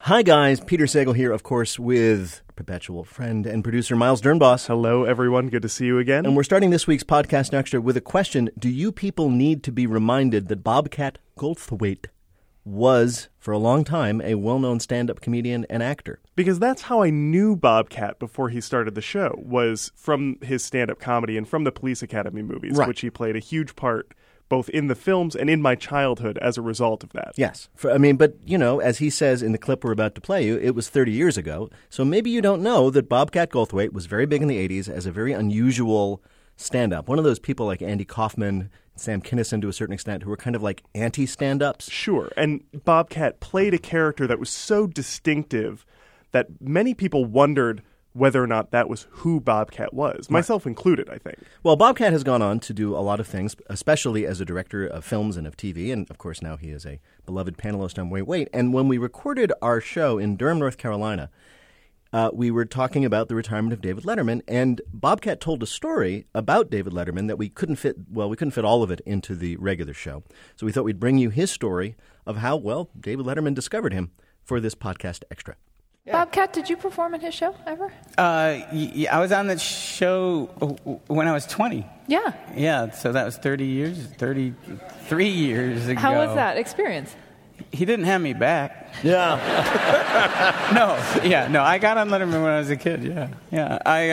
Hi, guys. Peter Sagal here, of course, with perpetual friend and producer Miles Dernbos. Hello, everyone. Good to see you again. And we're starting this week's Podcast Extra with a question. Do you people need to be reminded that Bobcat Goldthwait was, for a long time, a well-known stand-up comedian and actor? Because that's how I knew Bobcat before he started the show, was from his stand-up comedy and from the Police Academy movies, right, which he played a huge part both in the films and in my childhood as a result of that. Yes. But, as he says in the clip we're about to play you, it was 30 years ago. So maybe you don't know that Bobcat Goldthwait was very big in the 80s as a very unusual stand-up. One of those people like Andy Kaufman, Sam Kinison to a certain extent, who were kind of like anti-stand-ups. Sure. And Bobcat played a character that was so distinctive that many people wondered whether or not that was who Bobcat was, myself included, I think. Well, Bobcat has gone on to do a lot of things, especially as a director of films and of TV, and of course now he is a beloved panelist on Wait, Wait. And when we recorded our show in Durham, North Carolina, we were talking about the retirement of David Letterman, and Bobcat told a story about David Letterman that we couldn't fit all of it into the regular show. So we thought we'd bring you his story of how, David Letterman discovered him for this Podcast Extra. Yeah. Bobcat, did you perform in his show ever? I was on that show when I was 20. Yeah. Yeah, so that was 33 years ago. How was that experience? He didn't have me back. Yeah. No, I got on Letterman when I was a kid, yeah.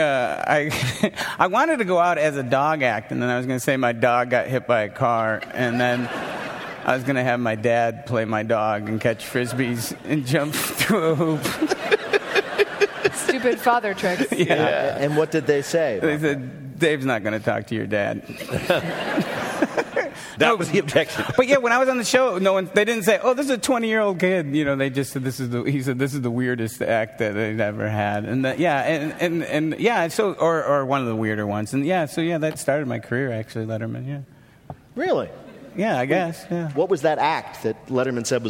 I wanted to go out as a dog act, and then I was going to say my dog got hit by a car, and then I was going to have my dad play my dog and catch Frisbees and jump through a hoop. Stupid father tricks. Yeah. And what did they say? They said, Dave's not going to talk to your dad. That was the objection. But yeah, when I was on the show, they didn't say, "Oh, this is a 20-year-old kid." They just said this is the weirdest act that they'd ever had, and so or one of the weirder ones, and that started my career actually, Letterman. Yeah. Really? Yeah, I guess. Yeah. What was that act that Letterman said was